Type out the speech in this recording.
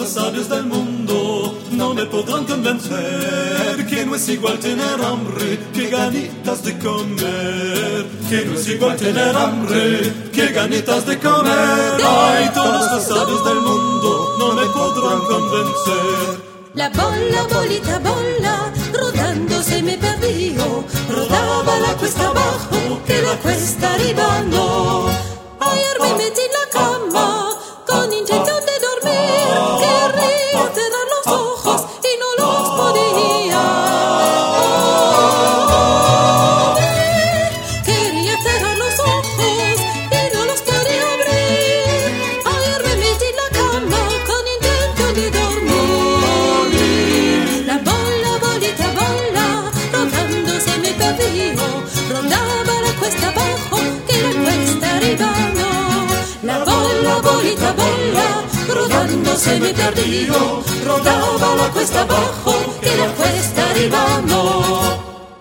los sabios del mundo no me podrán convencer que no es igual tener hambre que ganitas de comer. Que no es igual tener hambre que ganitas de comer. Ay, todos los sabios del mundo no me podrán convencer. La bola, bolita, bola, rodando se me perdió. Rodaba la cuesta abajo, que la cuesta arriba no. Ayer me metí en la cama, con intención de dormir. Quería cerrar los ojos y no los podía abrir. Quería cerrar los ojos y no los podía abrir. Ayer me metí en la cama, con intención de dormir. La bola, bolita, bola, rodando se me perdió. Rodaba la cuesta abajo, que la cuesta arriba no. La bola, bolita, bola, rodando se me perdió. Rodaba la cuesta abajo,